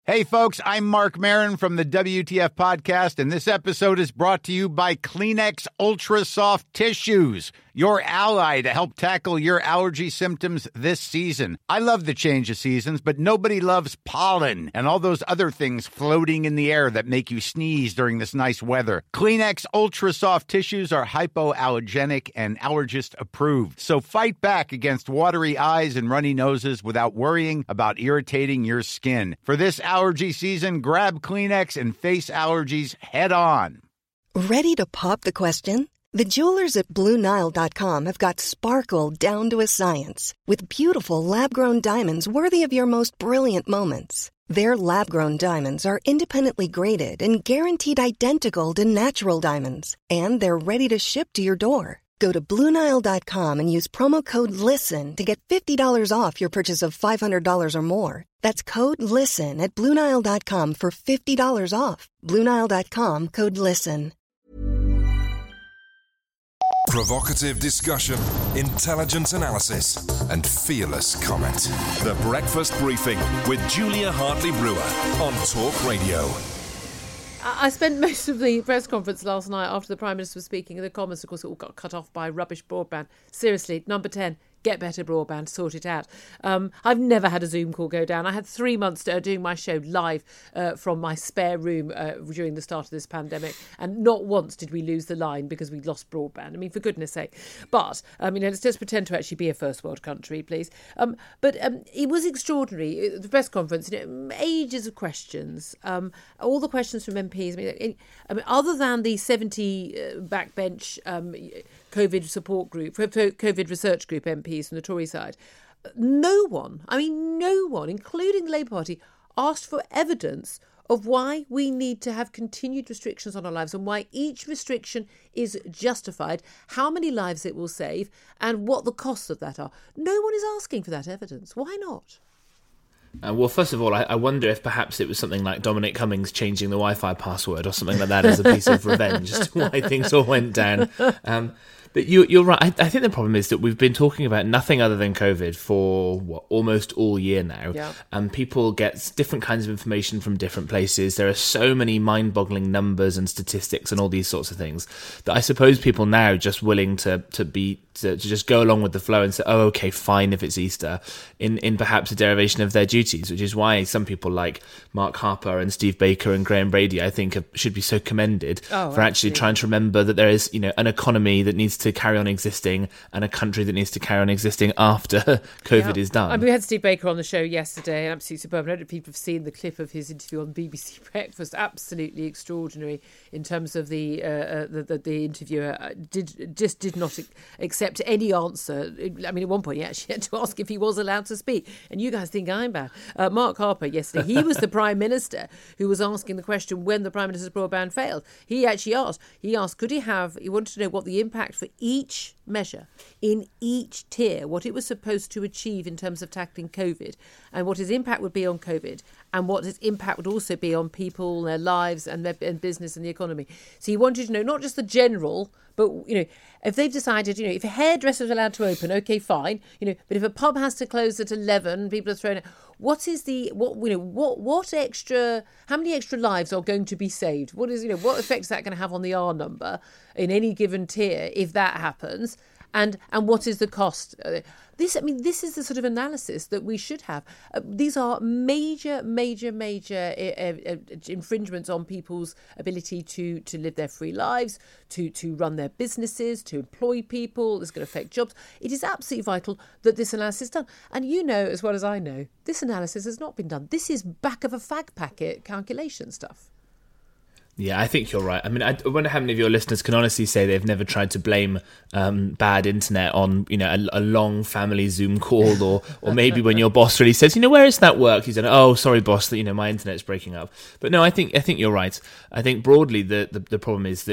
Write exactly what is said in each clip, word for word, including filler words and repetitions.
Hey, folks, I'm Mark Maron from the W T F Podcast, and this episode is brought to you by Kleenex Ultra Soft Tissues, your ally to help tackle your allergy symptoms this season. I love the change of seasons, but nobody loves pollen and all those other things floating in the air that make you sneeze during this nice weather. Kleenex Ultra Soft Tissues are hypoallergenic and allergist approved, so fight back against watery eyes and runny noses without worrying about irritating your skin. For this allergy season, grab Kleenex and face allergies head on. Ready to pop the question? The jewelers at Blue Nile dot com have got sparkle down to a science with beautiful lab-grown diamonds worthy of your most brilliant moments. Their lab-grown diamonds are independently graded and guaranteed identical to natural diamonds, and they're ready to ship to your door. Go to Blue Nile dot com and use promo code LISTEN to get fifty dollars off your purchase of five hundred dollars or more. That's code LISTEN at Blue Nile dot com for fifty dollars off. Blue Nile dot com, code LISTEN. Provocative discussion, intelligent analysis, and fearless comment. The Breakfast Briefing with Julia Hartley-Brewer on Talk Radio. I spent most of the press conference last night after the Prime Minister was speaking in the Commons. Of course, it all got cut off by rubbish broadband. Seriously, number ten. Get better broadband, sort it out. Um, I've never had a Zoom call go down. I had three months uh, doing my show live uh, from my spare room uh, during the start of this pandemic, and not once did we lose the line because we lost broadband. I mean, for goodness sake. But, um, you know, let's just pretend to actually be a first world country, please. Um, but um, it was extraordinary. The press conference, you know, ages of questions, um, all the questions from M Ps. I mean, I mean other than the seventy uh, backbench um, COVID support group, COVID research group M Ps from the Tory side, no one, I mean no one, including the Labour Party, asked for evidence of why we need to have continued restrictions on our lives and why each restriction is justified, how many lives it will save, and what the costs of that are. No one is asking for that evidence. Why not? Uh, well, first of all, I, I wonder if perhaps it was something like Dominic Cummings changing the Wi-Fi password or something like that as a piece of revenge as to why things all went down. Um, but you, you're right. I, I think the problem is that we've been talking about nothing other than COVID for what, almost all year now. Yeah. And people get different kinds of information from different places. There are so many mind-boggling numbers and statistics and all these sorts of things that I suppose people now are just willing to to be to, to just go along with the flow and say, oh, okay, fine if it's Easter, in, in perhaps a derivation of their duties, which is why some people like Mark Harper and Steve Baker and Graham Brady, I think, should be so commended oh, for actually trying to remember that there is, you know, an economy that needs to carry on existing and a country that needs to carry on existing after COVID yeah. is done. I mean, we had Steve Baker on the show yesterday, and absolutely superb. I don't know if people have seen the clip of his interview on B B C Breakfast. Absolutely extraordinary in terms of the uh, uh, the, the, the interviewer did just did not accept any answer. I mean, at one point he actually had to ask if he was allowed to speak. And you guys think I'm bad. Uh, Mark Harper yesterday, he was the Prime Minister who was asking the question when the Prime Minister's broadband failed. He actually asked, he asked, could he have, he wanted to know what the impact for each measure in each tier, what it was supposed to achieve in terms of tackling COVID, and what his impact would be on COVID, and what his impact would also be on people, their lives, and their and business and the economy. So he wanted to know not just the general, but, you know, if they've decided, you know, if a hairdresser is allowed to open, okay, fine, you know, but if a pub has to close at eleven, people are thrown out. What is the, what, you know, what, what extra, how many extra lives are going to be saved? What is, you know, what effect is that going to have on the R number in any given tier if that happens? And and what is the cost? Uh, this, I mean, this is the sort of analysis that we should have. Uh, these are major, major, major uh, uh, infringements on people's ability to, to live their free lives, to, to run their businesses, to employ people. It's going to affect jobs. It is absolutely vital that this analysis is done. And you know as well as I know, this analysis has not been done. This is back of a fag packet calculation stuff. Yeah, I think you're right. I mean, I wonder how many of your listeners can honestly say they've never tried to blame um, bad internet on, you know, a, a long family Zoom call, or or maybe when your boss really says, you know, where is that work? You say, oh, sorry, boss, that, you know, my internet's breaking up. But no, I think I think you're right. I think broadly the the, the problem is that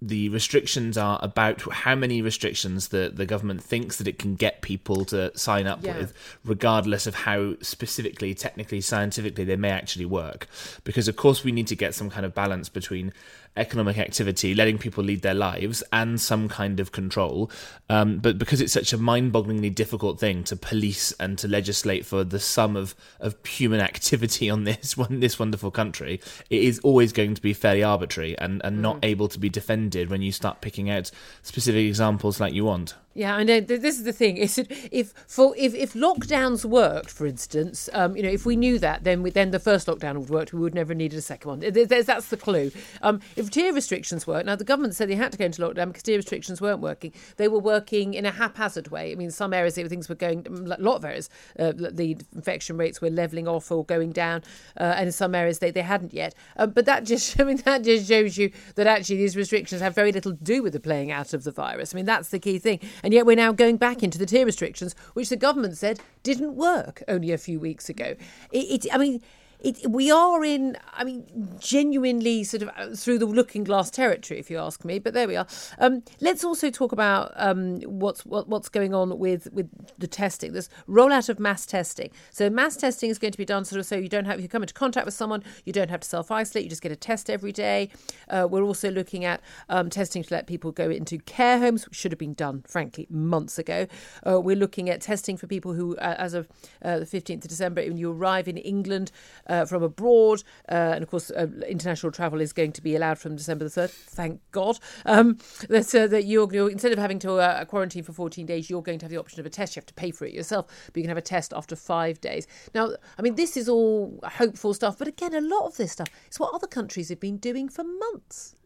the restrictions are about how many restrictions the, the government thinks that it can get people to sign up Yeah. with, regardless of how specifically, technically, scientifically they may actually work. Because, of course, we need to get some kind of balance between economic activity, letting people lead their lives, and some kind of control. Um, but because it's such a mind-bogglingly difficult thing to police and to legislate for the sum of, of human activity on this one, this wonderful country, it is always going to be fairly arbitrary and, and mm. not able to be defended when you start picking out specific examples like you want. Yeah, I know. This is the thing. Is it if for if, if lockdowns worked, for instance, um, you know, if we knew that, then we, then the first lockdown would work. We would never have needed a second one. That's the clue. Um, if tier restrictions work, now the government said they had to go into lockdown because tier restrictions weren't working. They were working in a haphazard way. I mean, some areas things were going. A lot of areas, uh, the infection rates were levelling off or going down, uh, and in some areas they, they hadn't yet. Um, but that just, I mean, that just shows you that actually these restrictions have very little to do with the playing out of the virus. I mean, that's the key thing. And yet we're now going back into the tier restrictions, which the government said didn't work only a few weeks ago. It, it I mean, it, we are in, I mean, genuinely sort of through the looking glass territory, if you ask me. But there we are. Um, let's also talk about um, what's what, what's going on with, with the testing. This rollout of mass testing. So mass testing is going to be done sort of so you don't have, if you come into contact with someone, you don't have to self-isolate. You just get a test every day. Uh, we're also looking at um, testing to let people go into care homes, which should have been done, frankly, months ago. Uh, we're looking at testing for people who, uh, as of uh, the fifteenth of December, when you arrive in England, Uh, from abroad, uh, and of course uh, international travel is going to be allowed from December the third, thank God, um, that, uh, that you're, you're instead of having to uh, quarantine for fourteen days, you're going to have the option of a test. You have to pay for it yourself, but you can have a test after five days. Now, I mean, this is all hopeful stuff, but again, a lot of this stuff is what other countries have been doing for months.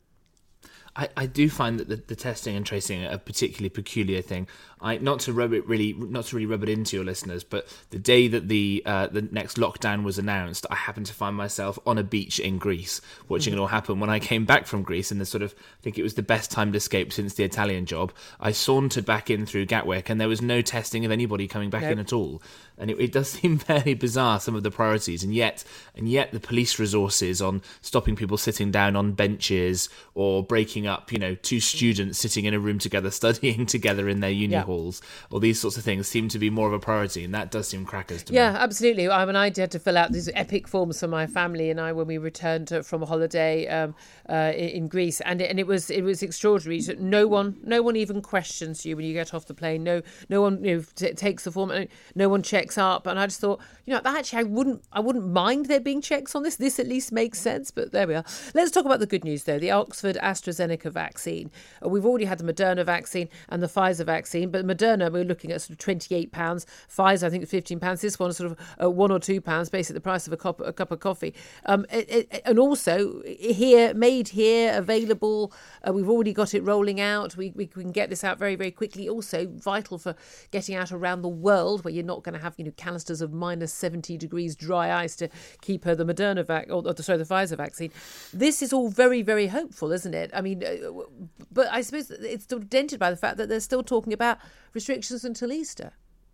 I, I do find that the, the testing and tracing are a particularly peculiar thing. I not to rub it really, not to really rub it into your listeners, but the day that the uh, the next lockdown was announced, I happened to find myself on a beach in Greece, watching mm-hmm. it all happen. When I came back from Greece, in the sort of, I think it was the best timed escape since the Italian job, I sauntered back in through Gatwick, and there was no testing of anybody coming back nope. in at all. And it, it does seem fairly bizarre, some of the priorities, and yet, and yet the police resources on stopping people sitting down on benches or breaking up, you know, two students sitting in a room together, studying together in their uni yeah. halls, or these sorts of things seem to be more of a priority, and that does seem crackers to yeah, me. Yeah, absolutely. I mean, I had to fill out these epic forms for my family and I when we returned from a holiday um, uh, in Greece, and it, and it was it was extraordinary. So no one, no one even questions you when you get off the plane. No, no one you know t- takes the form. No one checks up, and I just thought, you know, actually, I wouldn't, I wouldn't mind there being checks on this. This at least makes sense. But there we are. Let's talk about the good news, though. The Oxford AstraZeneca vaccine. Uh, we've already had the Moderna vaccine and the Pfizer vaccine, but Moderna we're looking at sort of twenty-eight pounds. Pfizer, I think, fifteen pounds. This one sort of uh, one or two pounds, basically the price of a cup, a cup of coffee. Um, it, it, and also here, made here, available. Uh, we've already got it rolling out. We, we can get this out very, very quickly. Also vital for getting out around the world, where you're not going to have, you know, canisters of minus seventy degrees dry ice to keep uh, the Moderna vac or, or sorry, the Pfizer vaccine. This is all very, very hopeful, isn't it? I mean, uh, but I suppose it's still dented by the fact that they're still talking about restrictions until Easter.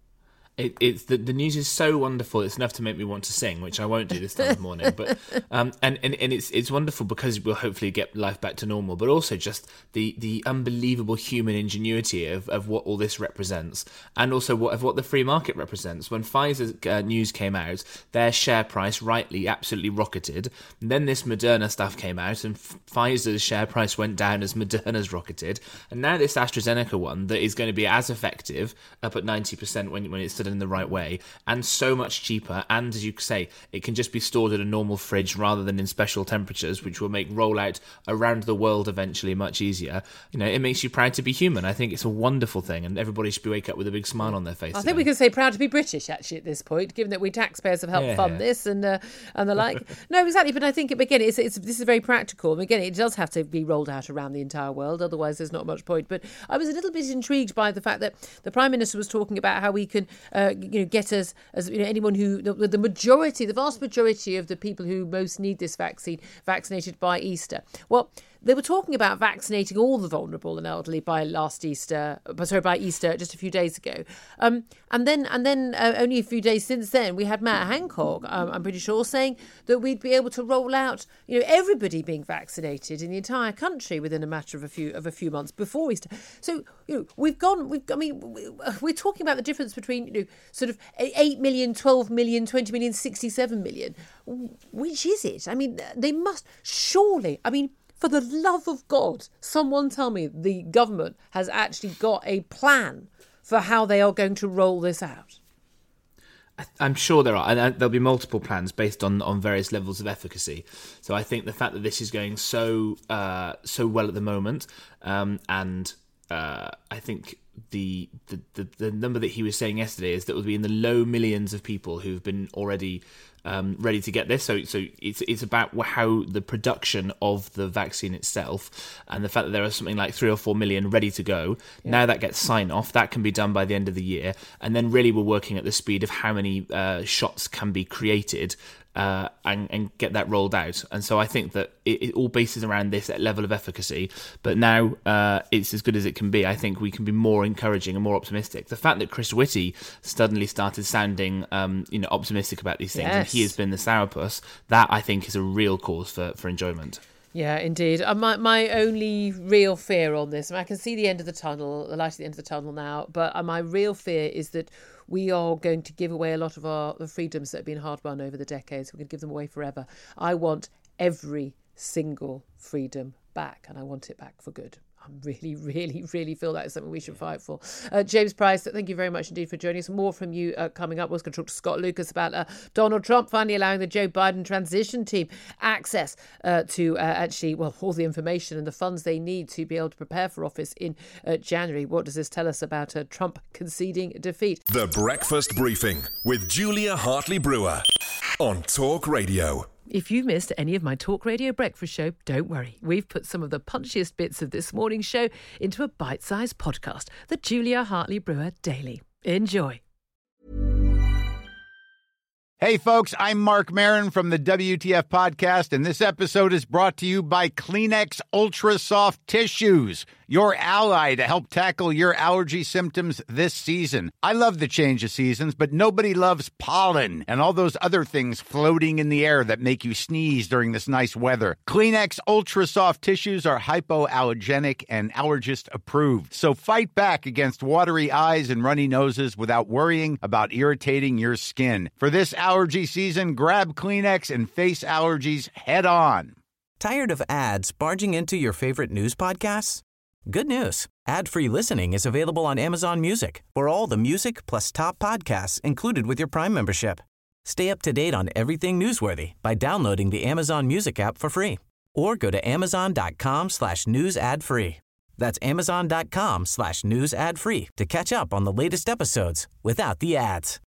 It, it's the, the news is so wonderful. It's enough to make me want to sing, which I won't do this time of morning. But um, and, and, and it's it's wonderful because we'll hopefully get life back to normal. But also just the, the unbelievable human ingenuity of, of what all this represents, and also what of what the free market represents. When Pfizer's uh, news came out, their share price rightly absolutely rocketed. And then this Moderna stuff came out, and F- Pfizer's share price went down as Moderna's rocketed. And now this AstraZeneca one that is going to be as effective, up at ninety percent when when it's in the right way, and so much cheaper, and as you say, it can just be stored in a normal fridge rather than in special temperatures, which will make rollout around the world eventually much easier. You know, it makes you proud to be human. I think it's a wonderful thing, and everybody should be wake up with a big smile on their face. I today. think we can say proud to be British, actually, at this point, given that we taxpayers have helped yeah. fund this and uh, and the like. No, exactly. But I think again, it's, it's this is very practical. And again, it does have to be rolled out around the entire world. Otherwise, there's not much point. But I was a little bit intrigued by the fact that the Prime Minister was talking about how we can, uh, you know, get us as you know anyone who the, the majority, the vast majority of the people who most need this vaccine vaccinated by Easter. Well, they were talking about vaccinating all the vulnerable and elderly by last Easter, sorry, by Easter just a few days ago. Um, and then and then uh, only a few days since then, we had Matt Hancock, um, I'm pretty sure, saying that we'd be able to roll out, you know, everybody being vaccinated in the entire country within a matter of a few of a few months before Easter. So, you know, we've gone, we've, I mean, we're talking about the difference between, you know, sort of eight million, twelve million, twenty million, sixty-seven million. Which is it? I mean, they must surely, I mean, for the love of God, someone tell me the government has actually got a plan for how they are going to roll this out. I'm sure there are, and there'll be multiple plans based on, on various levels of efficacy. So I think the fact that this is going so uh, so well at the moment, um, and uh, I think the, the the the number that he was saying yesterday is that will be in the low millions of people who've been already um, ready to get this. So so it's it's about how the production of the vaccine itself, and the fact that there are something like three or four million ready to go. Yeah. Now that gets sign off, that can be done by the end of the year, and then really we're working at the speed of how many uh, shots can be created. Uh, and, and get that rolled out. And so I think that it, it all bases around this level of efficacy. But now uh, it's as good as it can be. I think we can be more encouraging and more optimistic. The fact that Chris Whitty suddenly started sounding um, you know, optimistic about these things, yes, and he has been the sourpuss, that I think is a real cause for, for enjoyment. Yeah, indeed. Uh, my my only real fear on this, and I can see the end of the tunnel, the light at the end of the tunnel now, but uh, my real fear is that we are going to give away a lot of our the freedoms that have been hard won over the decades. We're going to give them away forever. I want every single freedom back, and I want it back for good. I really, really, really feel that is something we should fight for. Uh, James Price, thank you very much indeed for joining us. More from you uh, coming up. We're going to talk to Scott Lucas about uh, Donald Trump finally allowing the Joe Biden transition team access uh, to uh, actually, well, all the information and the funds they need to be able to prepare for office in uh, January. What does this tell us about uh, Trump conceding defeat? The Breakfast Briefing with Julia Hartley-Brewer on Talk Radio. If you missed any of my Talk Radio breakfast show, don't worry. We've put some of the punchiest bits of this morning's show into a bite-sized podcast, the Julia Hartley-Brewer Daily. Enjoy. Hey, folks, I'm Mark Maron from the W T F Podcast, and this episode is brought to you by Kleenex Ultra Soft Tissues, your ally to help tackle your allergy symptoms this season. I love the change of seasons, but nobody loves pollen and all those other things floating in the air that make you sneeze during this nice weather. Kleenex Ultra Soft Tissues are hypoallergenic and allergist approved, so fight back against watery eyes and runny noses without worrying about irritating your skin. For this allergy season, grab Kleenex and face allergies head on. Tired of ads barging into your favorite news podcasts? Good news. Ad-free listening is available on Amazon Music for all the music plus top podcasts included with your Prime membership. Stay up to date on everything newsworthy by downloading the Amazon Music app for free or go to amazon.com slash news ad free. That's amazon.com slash news ad free to catch up on the latest episodes without the ads.